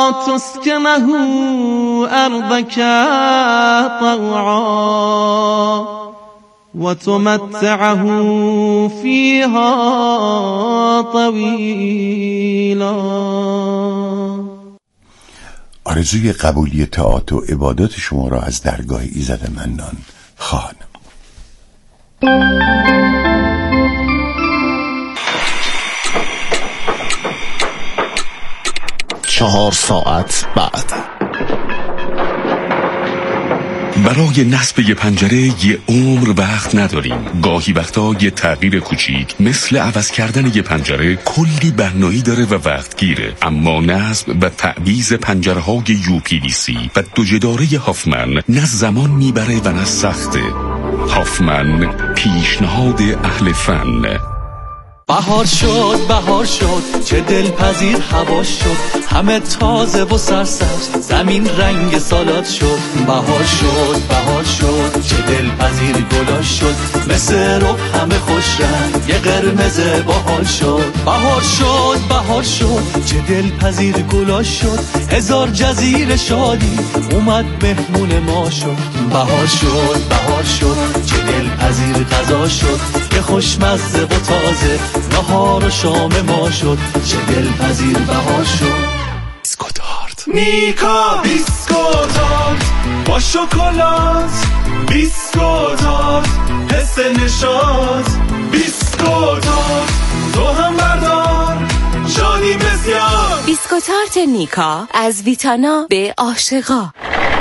تسكنه أرضك طوعا وتمتعه فيها طويلا. آرزوی قبولی طاعات و عبادات شما را از درگاه ایزد منان خواهانم. 4 ساعت بعد. برای نصب یه پنجره یه عمر وقت نداریم. گاهی وقتا یه تغییر کوچیک مثل عوض کردن یه پنجره کلی بهانه‌ای داره و وقت گیره. اما نصب و تعویض پنجره‌های UPVC و 2 جداره هافمن نه زمان میبره و نه سخته. هافمن، پیشنهاد اهل فن. بهار شد چه دلپذیر هوا شد، همه تازه و سرسبز، زمین رنگ سالاد شد. بهار شد چه دلپذیر گلا شد، مثل رب همه خوش رنگ، یه قرمز باحال شد. بهار شد چه دلپذیر گلا شد، 1000 جزیره شادی اومد مهمون ما شد. بهار شد چه دلپذیر غذا شد، یه خوشمزه و تازه نهار و شام ما شد. چه دلپذیر بهار شد. بیسکوتارت نیکا بیسکوتارت با شکلات، بیسکوتارت حس نشاط، بیسکوتارت تو هم بردار شادی بسیار. بیسکوتارت نیکا از ویتانا به عاشقا.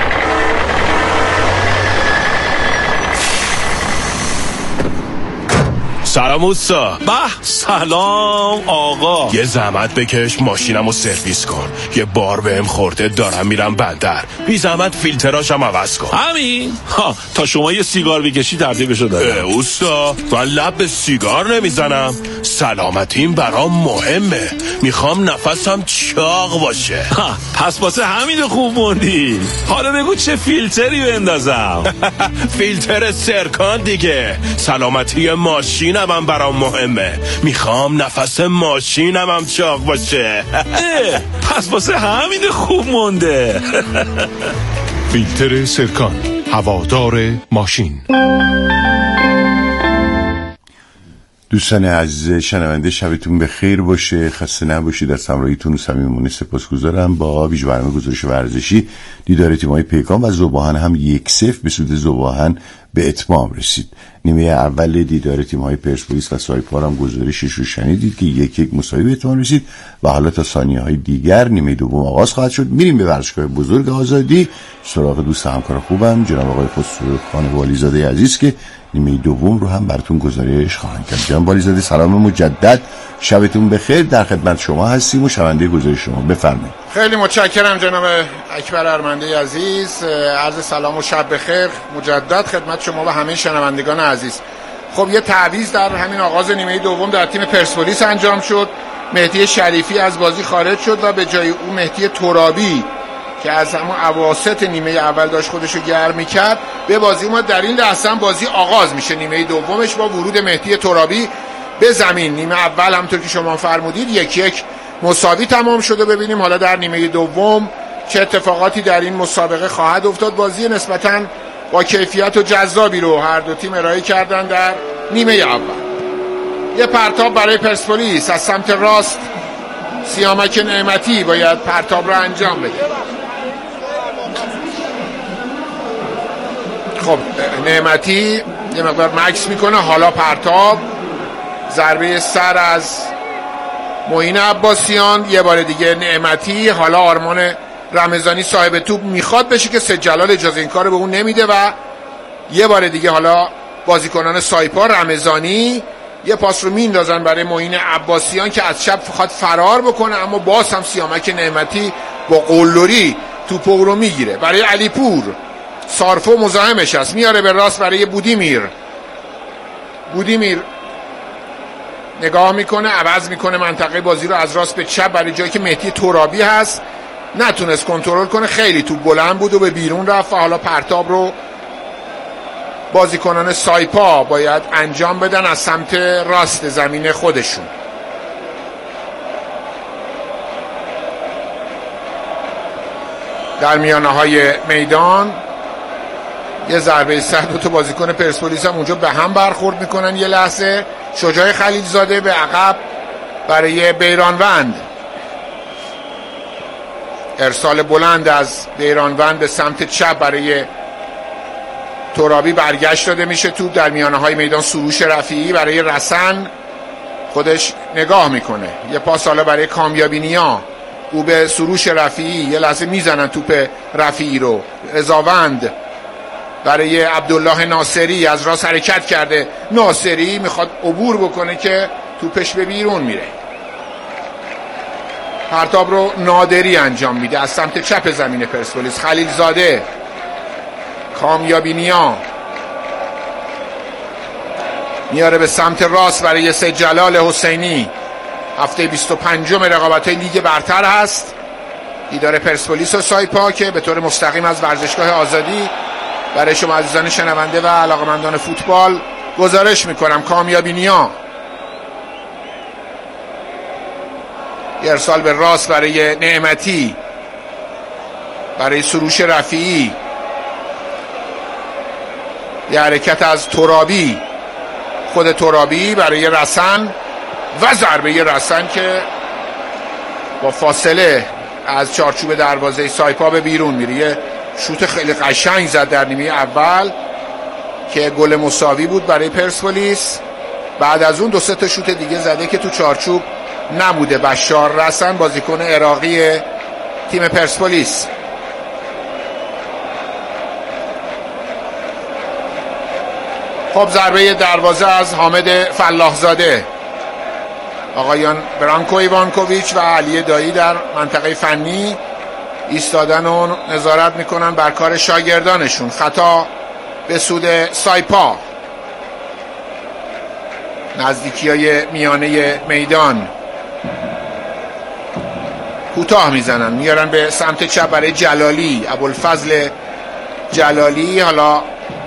سلام اوستا. سلام آقا. یه زحمت بکش ماشینمو سرویس کن، یه بار بهم خورده دارم میرم بندر، بی زحمت فیلتراشم عوض کن. همین تا شما یه سیگار بکشی ترتیبشو دادم. اوستا من لب به سیگار نمیزنم، سلامتیم برام مهمه، میخوام نفسم چاق باشه. پس واسه همین خوب موندی. حالا بگو چه فیلتری بندازم؟ فیلتر سرکان دیگه، سلامتی ماشینم هم برام مهمه، میخوام نفس ماشینم هم چاق باشه. پس واسه همین خوب مونده. فیلتر سرکان، هوادار ماشین. دوستان عزیز شنونده، شبتون بخیر باشه، خسته نباشید. از همراهیتون و صمیمانه سپاسگزارم. با ویژه برنامه گزارش ورزشی دیدار تیم‌های پیکان و ذوب‌آهن هم 1-0 به سود ذوب‌آهن به اتمام رسید. نیمه اول دیدار تیم‌های پرسپولیس و سایپا هم گزارشش رو شنیدید که 1-1 مساوی به اتمام رسید و حالا تا ثانیه‌های دیگر نیمه دوم آغاز خواهد شد. میریم به ورزشگاه بزرگ آزادی سراغ دوست همکار خوبم جناب آقای خسروخان والیزاده عزیز که نیمه دوم رو هم براتون گزارش خواهند کرد. جناب والیزاده سلام مجدد، شبتون بخیر. در خدمت شما هستیم و شنونده گزارش شما. بفرمایید. خیلی متشکرم جناب اکبر ارمنده عزیز. عرض سلام و شب بخیر مجدد خدمت شما و همه شنوندگان عزیز. خب یه تعویض در همین آغاز نیمه دوم در تیم پرسپولیس انجام شد. مهدی شریفی از بازی خارج شد و به جای او مهدی ترابی که از همون اواسط نیمه اول داشت خودشو گرم می‌کرد به بازی اومد. در این لحظه بازی آغاز میشه نیمه دومش با ورود مهدی ترابی به زمین. نیمه اول همونطور که شما فرمودید 1-1 مساوی تمام شده. ببینیم حالا در نیمه دوم چه اتفاقاتی در این مسابقه خواهد افتاد. بازی نسبتاً با کیفیت و جذابی رو هر دو تیم ارائه کردن در نیمه اول. یه پرتاب برای پرسپولیس از سمت راست، سیامک نعمتی باید پرتاب رو انجام بده. خب نعمتی یه مقدار مکس میکنه، حالا پرتاب، ضربه سر از معین عباسیان، یه بار دیگه نعمتی، حالا آرمان رمضانی صاحب توپ میخواد بشه که سید جلال اجازه این کارو به اون نمیده و یه بار دیگه حالا بازیکنان سایپا رمضانی یه پاس رو میندازن برای معین عباسیان که از چپ خواهد فرار بکنه، اما باز هم سیامک نعمتی با قلدری توپ رو میگیره. برای علی پور سارفو مزاحمش است، میاره به راست برای بودیمیر نگاه میکنه، عوض میکنه منطقه بازی رو از راست به چپ برای جایی که مهدی ترابی هست، نتونست کنترل کنه، خیلی توپ بلند بود و به بیرون رفت و حالا پرتاب رو بازیکنان سایپا باید انجام بدن از سمت راست زمین خودشون. در میانه های میدان. یه ضربه سر دو تا بازیکن پرسپولیس هم اونجا به هم برخورد میکنن. یه لحظه شجاع خلیلزاده به عقب برای بیرانوند، ارسال بلند از بیرانوند به سمت چپ برای ترابی برگشت داده میشه. توپ در میانه های میدان. سروش رفیعی برای رسن، خودش نگاه میکنه. یه پاس حالا برای کامیابی نیا، او به سروش رفیعی، یه لحظه میزنن توپ رفیعی رو. رضاوند برای عبدالله ناصری، از راست حرکت کرده. ناصری میخواد عبور بکنه که توپش به بیرون میره. پرتاب رو نادری انجام میده از سمت چپ زمین پرسپولیس. خلیلزاده، کامیابی نیا میاره به سمت راست برای سید جلال حسینی. هفته 25 رقابت‌های لیگ برتر هست. دیدار پرسپولیس و سایپا که به طور مستقیم از ورزشگاه آزادی برای شما عزیزان شنونده و علاقمندان فوتبال گزارش میکنم. کامیابی نیا، یه ارسال به راست برای نعمتی، برای سروش رفیعی، یه حرکت از ترابی، خود ترابی برای رسن و ضربه رسن که با فاصله از چارچوب دروازه سایپا به بیرون میره. یه شوت خیلی قشنگ زد در نیمه اول که گل مساوی بود برای پرسپولیس. بعد از اون 2-3 تا شوت دیگه زده که تو چارچوب نبوده. بشار رسن، بازیکن عراقی تیم پرسپولیس. خب ضربه دروازه از حامد فلاحزاده. آقایان برانکو ایوانکوویچ و علی دایی در منطقه فنی ایستادن و نظارت میکنن بر کار شاگردانشون. خطا به سود سایپا، نزدیکی های میانه میدان. کوتاه میزنن، میارن به سمت چپ برای جلالی، ابوالفضل جلالی. حالا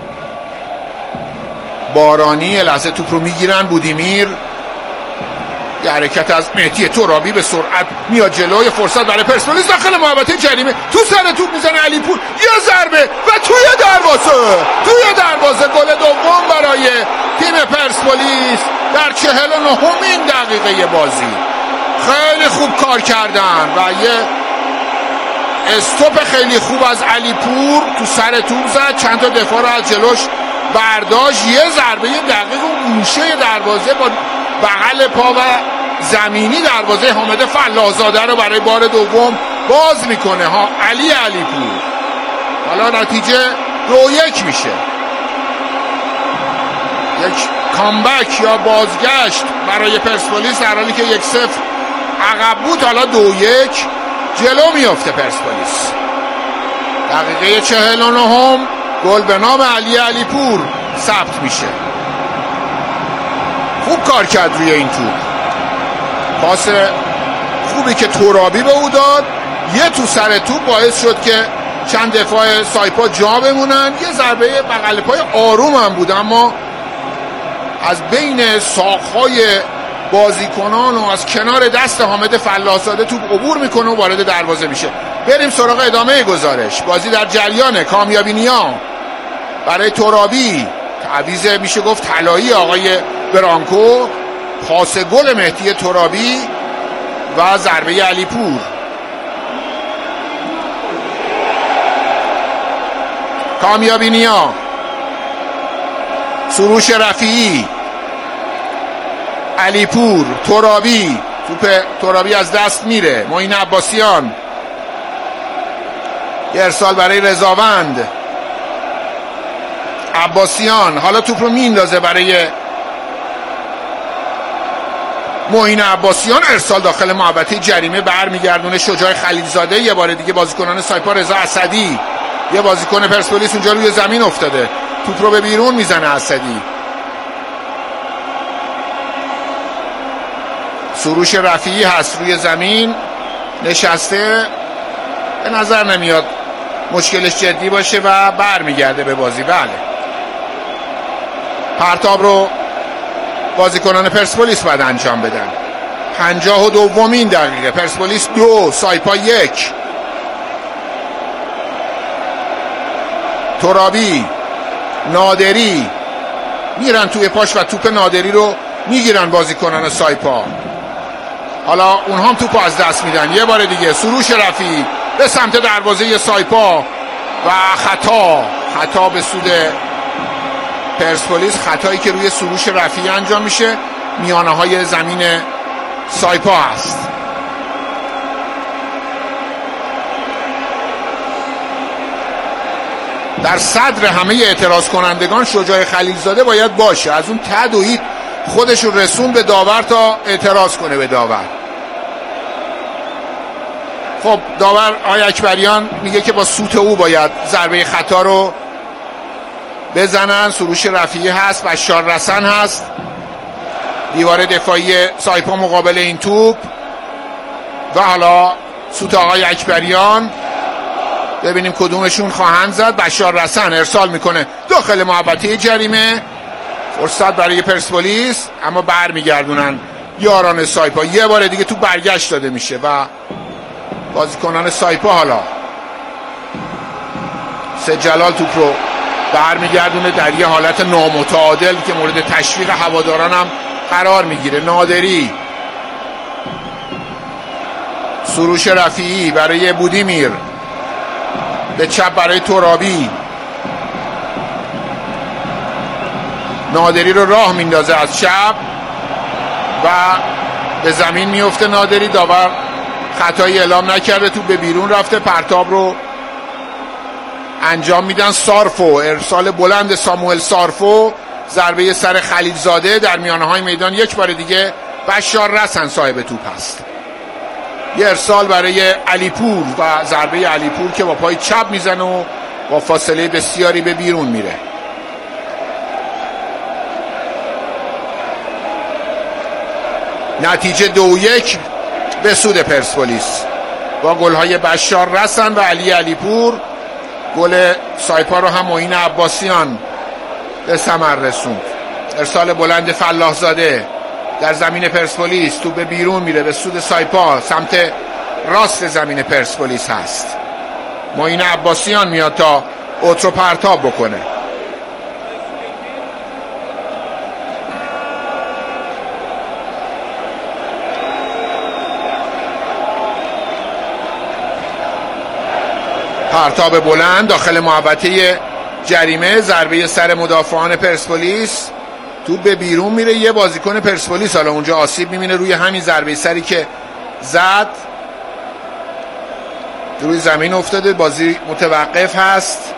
بارانی لحظه توپ رو میگیرن. بودیمیر، یه حرکت از مهدی ترابی به سرعت میاد جلوی. فرصت برای پرسپولیس داخل محوطه جریمه. تو سر توپ میزنه علیپور، یه ضربه و توی دروازه گل دوم برای تیم پرسپولیس در 49مین دقیقه بازی. خیلی خوب کار کردن و یه استوپ خیلی خوب از علیپور تو سر توپ زد. چند تا دفاع رو از جلوش برداشت. یه ضربه دقیق و گوشه دروازه با بغل پا و زمینی دروازه حامد فلاحزاده رو برای بار دوم باز میکنه ها علیپور. حالا نتیجه 2-1 میشه. یک کامبک یا بازگشت برای پرسپولیس در حالی که 1-0 عقب بود. حالا 2-1 جلو میفته پرسپولیس. دقیقه 49 گل به نام علیپور ثبت میشه. خوب کار کرد روی این توپ. پاس خوبی که ترابی به او داد، یه تو سر توپ باعث شد که چند دفاع سایپا جا بمونن. یه ضربه بغل پای آروم هم بود اما از بین ساق‌های بازیکنان و از کنار دست حامد فلاحزاده توپ عبور میکنه و وارد دروازه میشه. بریم سراغ ادامه گزارش. بازی در جریان. کامیابی نیا برای ترابی، تعویض میشه گفت طلایی آقای برانکو. پاس گل مهدی ترابی و ضربه علیپور. کامیابی نیا، سروش رفیعی، علیپور، ترابی. توپ ترابی از دست میره. معین عباسیان، یه ارسال برای رضاوند. عباسیان حالا توپ رو میندازه برای معین عباسیان. ارسال داخل محوطه جریمه، برمیگردونه شجاع خلیلزاده. یه بار دیگه بازیکنان سایپا، رضا اسدی، یه بازیکن پرسپولیس اونجا روی زمین افتاده، توپ رو به بیرون میزنه اسدی. سروش رفیعی هست روی زمین نشسته، به نظر نمیاد مشکلش جدی باشه و برمیگرده به بازی. بله، پرتاب رو بازیکنان پرسپولیس باید انجام بدن. 52مین دقیقه. پرسپولیس 2 سایپا 1. ترابی، نادری میرن توی پاش و توپ نادری رو میگیرن بازیکنان سایپا. حالا اونها هم توپو از دست میدن. یه بار دیگه سروش رفیعی به سمت دروازه سایپا و خطا به سود پرسپولیس، خطایی که روی سروش رفیعی انجام میشه میانه های زمین سایپا هست. در صدر همه اعتراض کنندگان شجاع خلیلزاده باید باشه. از اون ته دوید خودش رو رسون به داور تا اعتراض کنه به داور. خب داور آقای اکبریان میگه که با سوت او باید ضربه خطا رو بزنن. سروش رفیعی هست، بشار رسن هست، دیوار دفاعی سایپا مقابل این توپ و حالا سوت آقای اکبریان. ببینیم کدومشون خواهند زد. بشار رسن ارسال میکنه داخل محوطه جریمه، فرصت برای پرسپولیس، اما برمیگردونن یاران سایپا. یه بار دیگه تو برگشت داده میشه و بازیکنان سایپا حالا سجلال توپ رو برمیگردونه در یه حالت نامتعادل که مورد تشویق هواداران هم قرار میگیره. نادری، سروش رفیعی برای بودیمیر، به چپ برای ترابی، نادری رو راه میندازه از چپ و به زمین میفته نادری. داور خطایی اعلام نکرده، تو به بیرون رفته. پرتاب رو انجام میدن. سارفو، ارسال بلند ساموئل سارفو، ضربه سر خلیلزاده در میانه های میدان. یک بار دیگه بشار رسن صاحب توپ هست. یه ارسال برای علیپور و ضربه علیپور که با پای چپ میزنه و با فاصله بسیاری به بیرون میره. نتیجه 2-1 به سود پرسپولیس با گل‌های بشار رسن و علی علیپور. گل سایپا رو هم معین عباسیان به ثمر رسوند. ارسال بلند فلاح زاده در زمین پرسپولیس، تو به بیرون میره به سود سایپا، سمت راست زمین پرسپولیس هست. معین عباسیان میاد تا اوترو پرتاب بکنه. پرتاب بلند داخل محوطه جریمه، ضربه سر مدافعان پرسپولیس، توپ به بیرون میره. یه بازیکن پرسپولیس حالا اونجا آسیب میبینه روی همین ضربه سری که زد، روی زمین افتاده. بازی متوقف هست.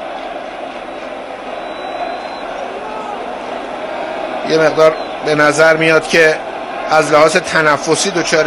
یه مقدار به نظر میاد که از لحاظ تنفسی دچار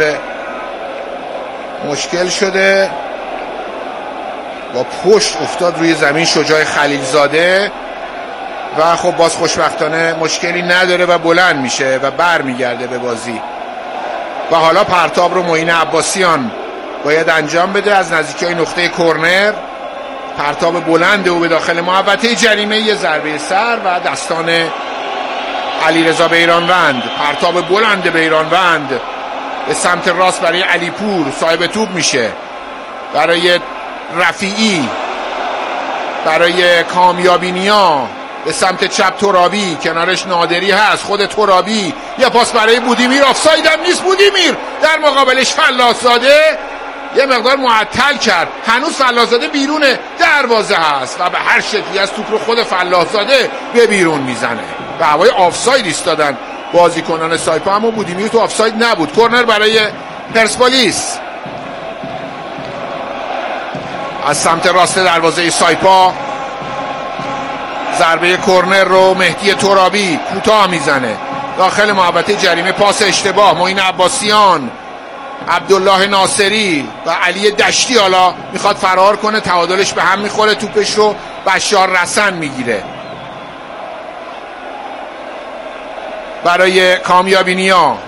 مشکل شده، با پشت افتاد روی زمین شجاع خلیلزاده و خب باز خوشبختانه مشکلی نداره و بلند میشه و بر میگرده به بازی. و حالا پرتاب رو معین عباسیان باید انجام بده از نزدیکی نقطه کرنر. پرتاب بلند او به داخل محوطه جریمه، یه ضربه سر و دستان علیرضا بیرانوند. پرتاب بلند بیرانوند به سمت راست برای علیپور، صاحب توپ میشه برای رفیعی، برای کامیابینیا، به سمت چپ ترابی، کنارش نادری هست، خود ترابی، یه پاس برای بودیمیر، آفساید هم نیست. بودیمیر در مقابلش فلاح‌زاده یه مقدار معطل کرد، هنوز فلاح‌زاده بیرون دروازه هست و به هر شکلی از توپ رو خود فلاح‌زاده به بیرون میزنه. به هوای آفساید ایستادن بازیکنان سایپا، اما بودیمیر تو آفساید نبود. کرنر برای پرسپولیس از سمت راست دروازه سایپا. ضربه کرنر رو مهدی ترابی کوتاه میزنه داخل محوطه جریمه. پاس اشتباه. معین عباسیان، عبدالله ناصری و علی دشتی حالا میخواد فرار کنه، تعادلش به هم میخوره. توپش رو بشار رسن میگیره برای کامیابینیا.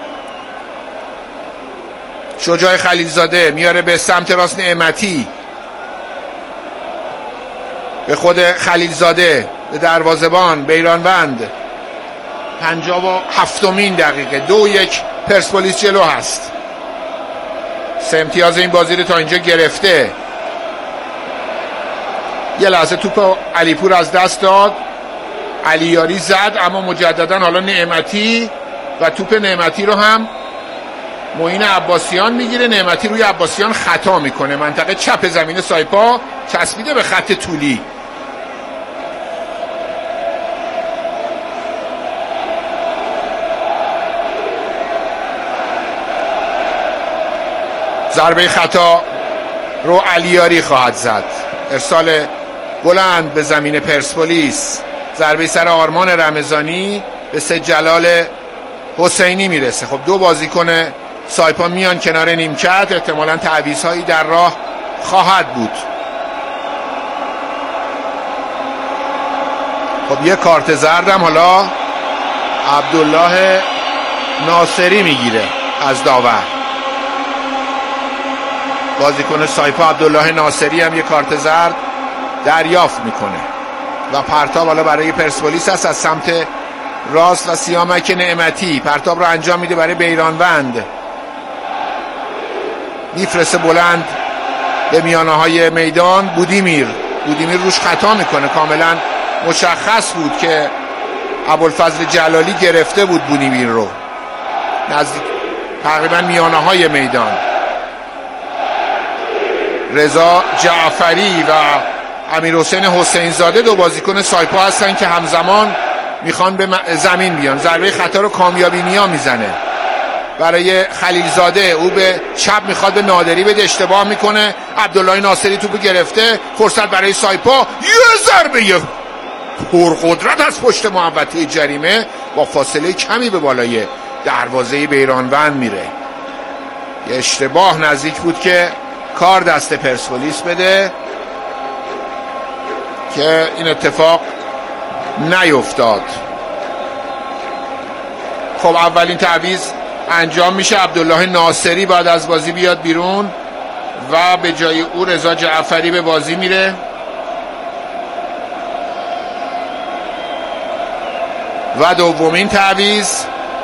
شجاع خلیلزاده میاره به سمت راست نعمتی، به خود خلیلزاده، به دروازه‌بان بیرانوند. 57مین دقیقه 2-1 پرسپولیس جلو هست. 3 امتیاز این بازی رو تا اینجا گرفته. یه لحظه توپ علیپور از دست داد، علیاری زد، اما مجددا حالا نعمتی و توپ نعمتی رو هم معین عباسیان میگیره. نعمتی روی عباسیان خطا میکنه، منطقه چپ زمین سایپا چسبیده به خط طولی. ضربه خطا رو علیاری خواهد زد. ارسال بلند به زمین پرسپولیس، ضربه سر آرمان رمضانی به سید جلال حسینی میرسه. خب دو بازیکن سایپا میان کنار نیمکت، احتمالاً تعویض‌هایی در راه خواهد بود. خب یه کارت زردم حالا عبدالله ناصری میگیره از داور. بازیکن سایپا عبدالله ناصری هم یه کارت زرد دریافت میکنه و پرتاب حالا برای پرسپولیس است از سمت راست و سیامک نعمتی پرتاب رو انجام میده برای بیرانوند، میفرسته بلند به میانه های میدان. بودیمیر روش خطا میکنه، کاملا مشخص بود که ابوالفضل جلالی گرفته بود بودیمیر رو نزدیک تقریبا میانه های میدان. رضا جعفری و امیرحسین حسین زاده دو بازیکن سایپا هستن که همزمان میخوان به زمین بیان. ضربه خطا رو کامیابی نیا میزنه برای خلیلزاده، او به چپ میخواد به نادری بده، اشتباه میکنه. عبدالله ناصری توپو گرفته، فرصت برای سایپا، یه ضربه پرقدرت از پشت محوطه جریمه با فاصله کمی به بالای دروازه بیرانوند میره. یه اشتباه نزدیک بود که کار دست پرسپولیس بده که این اتفاق نیفتاد. خب اولین تعویض انجام میشه، عبدالله ناصری بعد از بازی بیاد بیرون و به جای او رضا جعفری به بازی میره. و دومین تعویض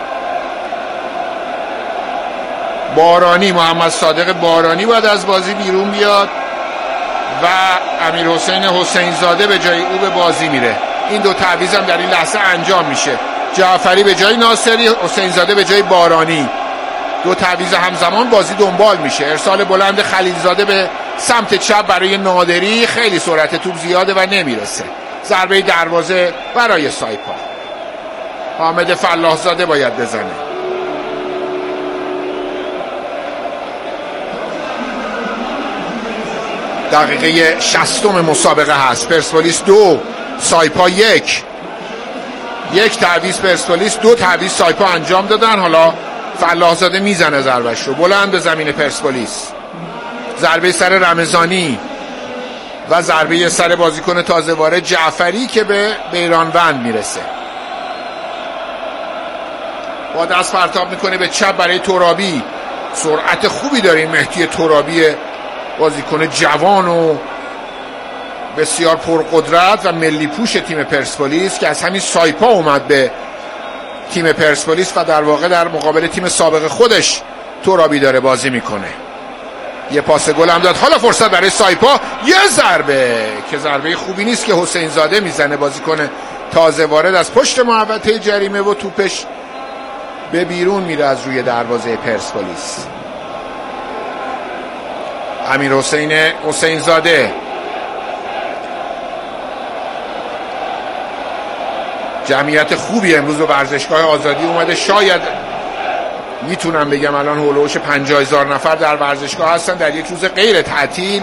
بارانی، محمد صادق بارانی باید از بازی بیرون بیاد و امیرحسین حسین زاده به جای او به بازی میره. این دو تعویض هم در این لحظه انجام میشه، جعفری به جای ناصری، حسین زاده به جای بارانی. دو تعویض همزمان، بازی دنبال میشه. ارسال بلند خلیلزاده به سمت چپ برای نادری، خیلی سرعت توپ زیاده و نمیرسه. ضربه دروازه برای سایپا، حامد فلاح زاده باید بزنه. دقیقه 60 مسابقه هست. پرسپولیس 2 سایپا 1. یک تعویض پرسپولیس، 2 تعویض سایپا انجام دادن. حالا فلاح زاده میزنه ضربش رو بلند به زمین پرسپولیس. ضربه سر رمضانی و ضربه سر بازیکن تازه وارد جعفری که به بیرانوند میرسه. با دست پرتاب میکنه به چپ برای ترابی. سرعت خوبی داره این مهدی ترابی، بازیکن جوان و بسیار پرقدرت و ملی پوش تیم پرسپولیس که از همین سایپا اومد به تیم پرسپولیس و در واقع در مقابل تیم سابق خودش ترابی داره بازی میکنه. یه پاس گل هم داد. حالا فرصت برای سایپا، یه ضربه که ضربه خوبی نیست که حسین زاده میزنه، بازیکن تازه وارد از پشت محوطه جریمه و توپش به بیرون میره از روی دروازه پرسپولیس. امیرحسین حسین زاده جمعیت خوبی امروز به ورزشگاه آزادی اومده. شاید میتونم بگم الان هولوش 50,000 نفر در ورزشگاه هستن در یک روز غیر تعطیل.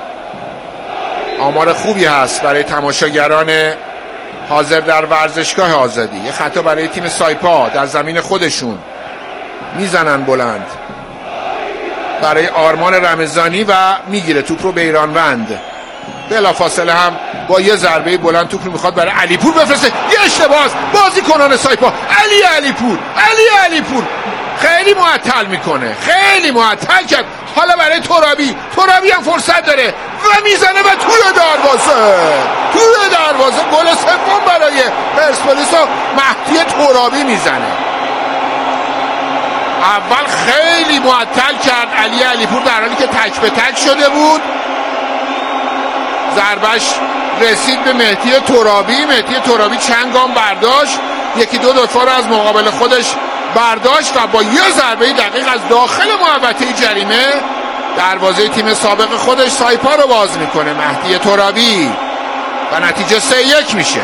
آمار خوبی هست برای تماشاگران حاضر در ورزشگاه آزادی. یه خطا برای تیم سایپا در زمین خودشون، میزنن بلند برای آرمان رمضانی و میگیره توپ رو بیرانوند. بلافاصله هم با یه ضربه بلند توپ رو میخواد برای علیپور بفرسته. یه اشتباه بازیکنان سایپا. علیپور خیلی معطل میکنه، خیلی معطل کرد. حالا برای ترابی هم فرصت داره و میزنه و توی دروازه گل سوم برای پرسپولیس و مهدی ترابی میزنه. اول خیلی معطل کرد علیپور در حالی که تک به تک شده بود. ضربش رسید به مهدی ترابی. مهدی ترابی چند گام برداشت، یکی دو دفعه رو از مقابل خودش برداشت و با یه ضربه دقیق از داخل محوطه جریمه دروازه تیم سابق خودش سایپا رو باز میکنه مهدی ترابی و نتیجه 3-1 میشه.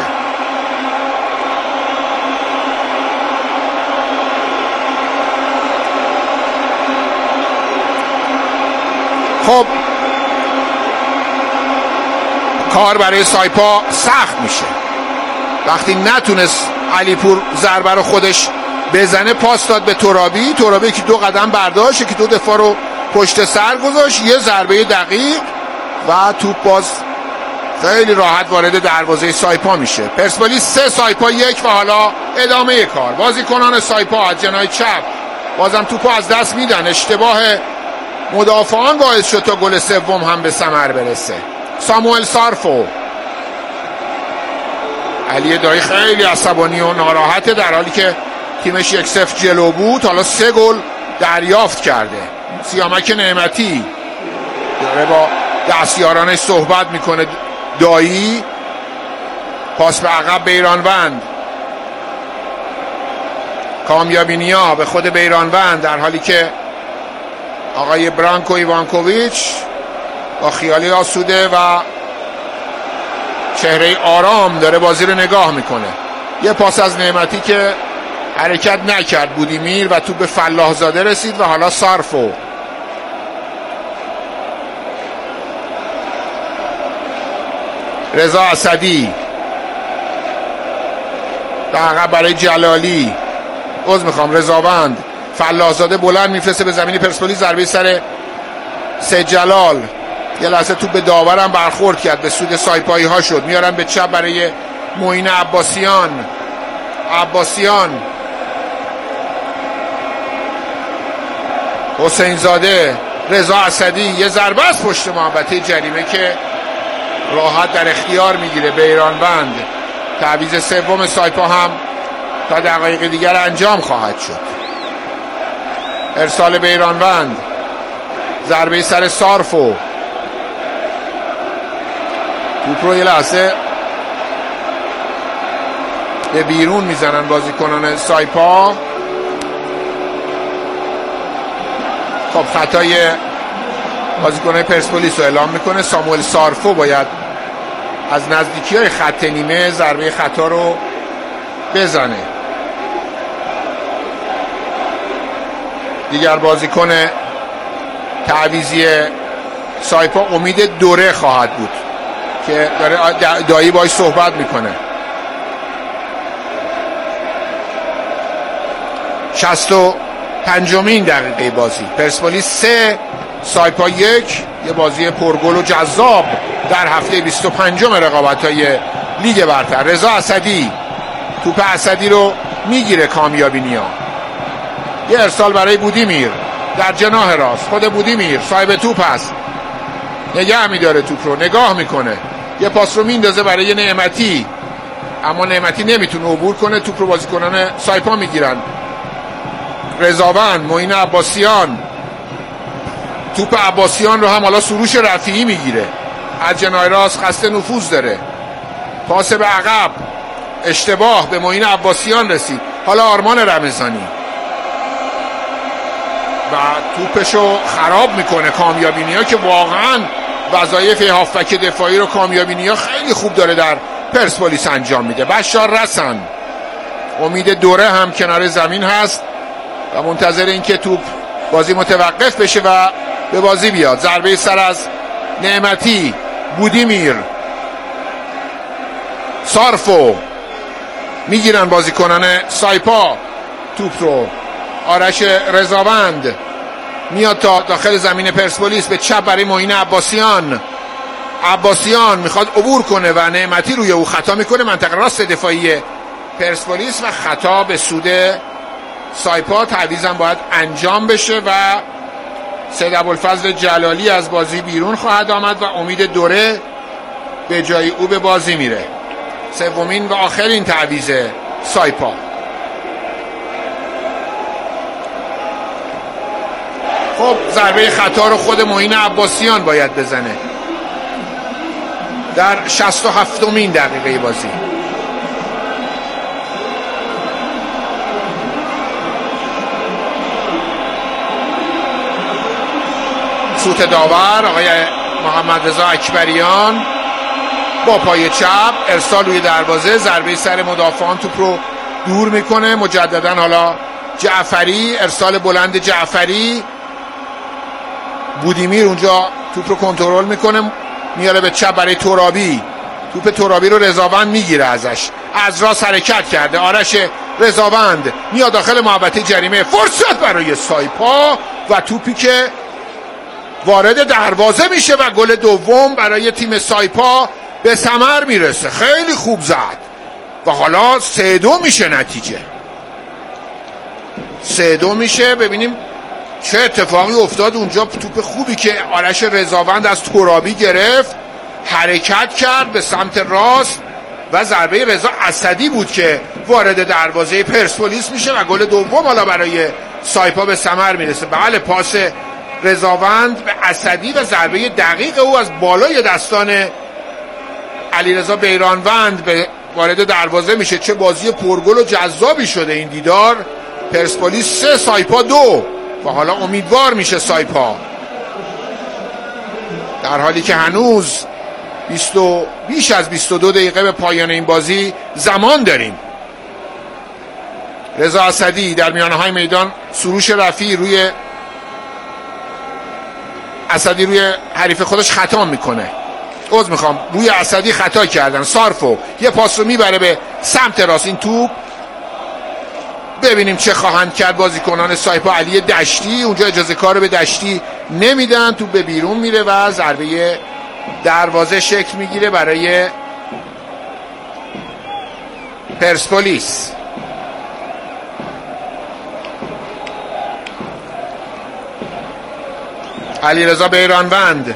خب کار برای سایپا سخت میشه. وقتی نتونست علیپور ضربه رو خودش بزنه، پاس داد به ترابی. ترابی که 2 قدم برداشت، که 2 دفاع رو پشت سر گذاشت، یه ضربه دقیق و توپ باز خیلی راحت وارد دروازه سایپا میشه. پرسپولیس 3 سایپا 1 و حالا ادامه کار. بازیکنان سایپا از جناح چپ بازم توپو از دست میدن. اشتباه مدافعان باعث شد تا گل سوم هم به ثمر برسه. ساموئل سارفو. علی دایی خیلی عصبانی و ناراحته در حالی که تیمش 1-0 جلو بود. حالا 3 گل دریافت کرده. سیامک نعمتی داره با دستیارانش صحبت میکنه. دایی پاس به عقب بیرانوند. کامیابینیا به خود بیرانوند در حالی که آقای برانکو ایوانکوویچ با خیالی آسوده و چهره آرام داره بازی رو نگاه میکنه. یه پاس از نعمتی که حرکت نکرد بودیمیر و توپ به فلاح زاده رسید و حالا سارفو. رضا اسدی در عقب برای جلالی. رضاوند. فلاح زاده بلند میفرسته به زمین پرسپولیس. ضربه سر سید جلال. یه لحظه توپ به داورم برخورد کرد، به سود سایپایی ها شد. میارن به چپ برای معین عباسیان. حسین زاده. رضا اسدی. یه ضربه از پشت محوطه جریمه که راحت در اختیار میگیره بیرانوند. تعویض سوم سایپا هم تا دقایق دیگر انجام خواهد شد. ارسال بیرانوند. ضربه سر سارفو. توپ رو یه لحظه به بیرون میزنن بازیکنان سایپا. خب خطای بازیکنان پرسپولیس رو اعلام میکنه. ساموئل سارفو باید از نزدیکی های خط نیمه ضربه خطا رو بزنه. دیگر بازیکن تعویضی سایپا امید دوره خواهد بود که داره دایی باهاش صحبت میکنه. 65مین دقیقه بازی. پرسپولیس 3 سایپا 1. یه بازی پرگل و جذاب در هفته 25 رقابت‌های لیگ برتر. رضا اسدی. توپ اسدی رو میگیره کامیابینیا. یه ارسال برای بودیمیر در جناح راست. خود بودیمیر صاحب توپ است، نگه میداره توپ رو، نگاه میکنه. یه پاس رو میندازه برای نعمتی، اما نعمتی نمیتونه عبور کنه. توپ رو بازیکنان سایپا میگیرن. رضاوند. معین عباسیان. توپ عباسیان رو هم حالا سروش رفیعی میگیره. از جناح راست خسته نفوذ داره. پاس به عقب. اشتباه به معین عباسیان رسید. حالا آرمان رمضانی و توپشو خراب میکنه کامیابینیا که واقعا وظایف هافبک دفاعی رو کامیابینیا خیلی خوب داره در پرسپولیس انجام میده. بشار رسن. امید دوره هم کنار زمین هست و منتظر این که توپ بازی متوقف بشه و به بازی بیاد. ضربه سر از نعمتی. بودیمیر. سارفو. میگیرن بازیکنان سایپا توپ رو. آرش رضاوند میاد تا داخل زمین پرسپولیس به چپ برای معین عباسیان. عباسیان میخواد عبور کنه و نعمتی روی او خطا میکنه. منطقه راست دفاعی پرسپولیس و خطا به سود سایپا. تعویضم باید انجام بشه و سید ابوالفضل جلالی از بازی بیرون خواهد آمد و امید دوره به جای او به بازی میره. سومین و آخرین تعویض سایپا. خب ضربه خطا رو خود معین عباسیان باید بزنه. در 67مین دقیقه بازی. سوت داور آقای محمد رضا اکبریان با پای چپ، ارسال روی دروازه، ضربه سر مدافعان توپ رو دور میکنه. مجددا حالا جعفری، ارسال بلند جعفری، بودیمیر اونجا توپ رو کنترل میکنه، میاره به چپ برای ترابی. توپ ترابی رو رضاوند میگیره ازش، از راست حرکت کرده. آرش رضاوند میاد داخل محوطه جریمه، فرصت برای سایپا و توپی که وارد دروازه میشه و گل دوم برای تیم سایپا به ثمر میرسه. خیلی خوب زد و حالا 3-2 میشه نتیجه. 3-2 میشه. ببینیم چه اتفاقی افتاد اونجا. توپ خوبی که آرش رضاوند از ترابی گرفت، حرکت کرد به سمت راست و ضربه رضا اسدی بود که وارد دروازه پرسپولیس میشه و گل دوم حالا برای سایپا به ثمر میرسه. بله، پاس رضاوند به اسدی و ضربه دقیق او از بالای دستان علیرضا بیرانوند به وارد دروازه میشه. چه بازی پرگل و جذابی شده این دیدار. پرسپولیس 3 سایپا 2 و حالا امیدوار میشه سایپا، در حالی که هنوز بیش از 22 دقیقه به پایان این بازی زمان داریم. رضا اسدی در میانه های میدان، سروش رفیعی روی اسدی روی حریف خودش خطا میکنه. روی اسدی خطا کردن. سارفو یه پاس رو میبره به سمت راست. این توپ ببینیم چه خواهند کرد بازیکنان سایپا. علی دشتی اونجا اجازه کار به دشتی نمیدن، توپ به بیرون میره و ضربه دروازه شکل میگیره برای پرسپولیس. علیرضا بیرانوند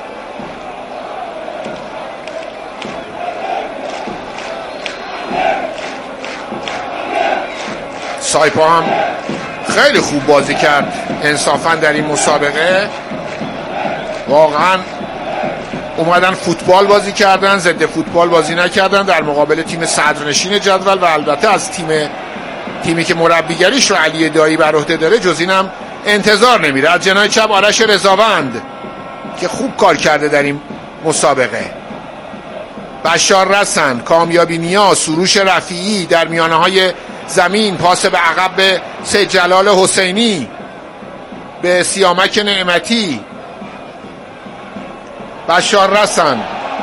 سایپا هم خیلی خوب بازی کرد انصافا در این مسابقه. واقعا اومدن فوتبال بازی کردن، ضد فوتبال بازی نکردن در مقابل تیم صدرنشین جدول و البته از تیمی که مربیگریش رو علی دایی بر عهده داره جز اینم انتظار نمیره. از جناح چپ آرش رضاوند که خوب کار کرده در این مسابقه. بشار رسن، کامیابی نیا، سروش رفیعی در میانه های زمین، پاس به عقب به سید جلال حسینی، به سیامک نعمتی. بشار رسن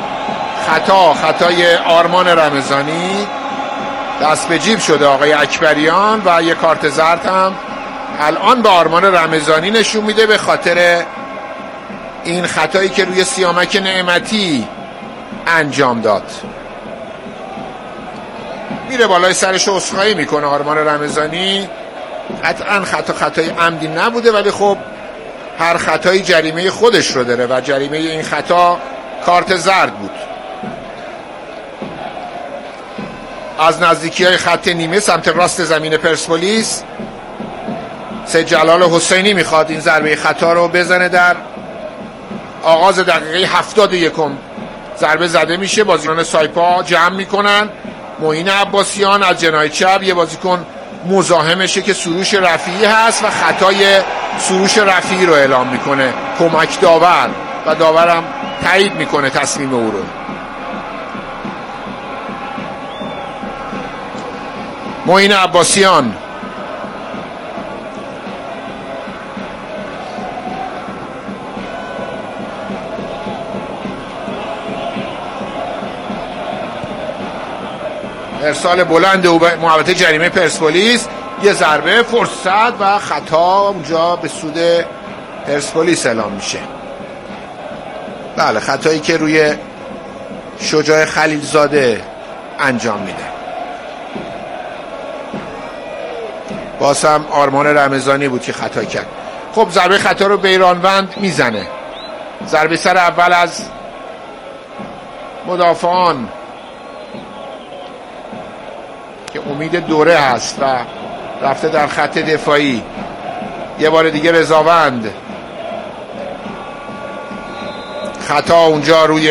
خطای آرمان رمضانی، دست به جیب شده آقای اکبریان و یک کارت زرد هم الان به آرمان رمضانی نشون میده به خاطر این خطایی که روی سیامک نعمتی انجام داد. میره بالای سرش عذرخواهی میکنه آرمان رمضانی. قطعا خطای عمدی نبوده ولی خب هر خطایی جریمه خودش رو داره و جریمه این خطا کارت زرد بود. از نزدیکی های خط نیمه سمت راست زمین پرسپولیس سید جلال حسینی میخواد این ضربه خطا رو بزنه. در آغاز دقیقه 71 ضربه زده میشه. بازیکن سایپا جمع میکنن. معین عباسیان از جناح چپ یه بازیکن مزاحمشه که سروش رفیعی هست و خطای سروش رفیعی رو اعلام میکنه کمک داور و داورم تایید میکنه تصمیم او رو. معین عباسیان ارسال بلند او به محوطه جریمه پرسپولیس، یه ضربه، فرصت و خطا اونجا به سود پرسپولیس اعلام میشه. بله، خطایی که روی شجاع خلیلزاده انجام میده. باز هم آرمان رمضانی بود که خطا کرد. خب ضربه خطا رو بیرانوند میزنه. ضربه سر اول از مدافعان که امید دوره هست و رفته در خط دفاعی. یه بار دیگه رضاوند خطا اونجا روی